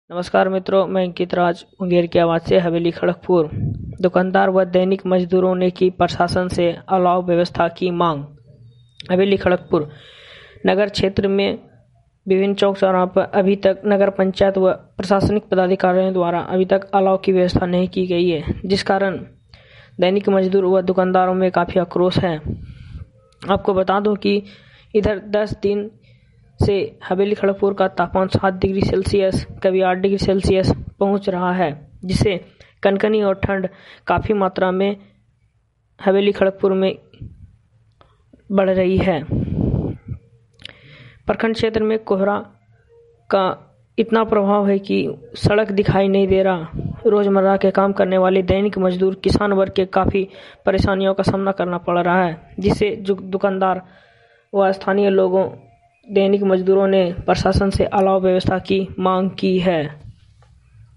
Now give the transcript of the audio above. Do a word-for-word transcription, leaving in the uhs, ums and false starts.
नमस्कार मित्रों, मैं अंकित राज मुंगेर की आवाज़ से हवेली खड़गपुर। दुकानदार व दैनिक मजदूरों ने की प्रशासन से अलाव व्यवस्था की मांग। हवेली खड़गपुर नगर क्षेत्र में विभिन्न चौक चौराहों पर अभी तक नगर पंचायत व प्रशासनिक पदाधिकारियों द्वारा अभी तक अलाव की व्यवस्था नहीं की गई है, जिस कारण दैनिक मजदूर व दुकानदारों में काफ़ी आक्रोश है। आपको बता दूं कि इधर दस दिन से हवेली खड़गपुर का तापमान सात डिग्री सेल्सियस कभी आठ डिग्री सेल्सियस पहुंच रहा है, जिससे कनकनी और ठंड काफ़ी मात्रा में हवेली खड़गपुर में बढ़ रही है। प्रखंड क्षेत्र में कोहरा का इतना प्रभाव है कि सड़क दिखाई नहीं दे रहा। रोजमर्रा के काम करने वाले दैनिक मजदूर किसान वर्ग के काफ़ी परेशानियों का सामना करना पड़ रहा है, जिससे जो दुकानदार व स्थानीय लोगों दैनिक मजदूरों ने प्रशासन से अलाव व्यवस्था की मांग की है।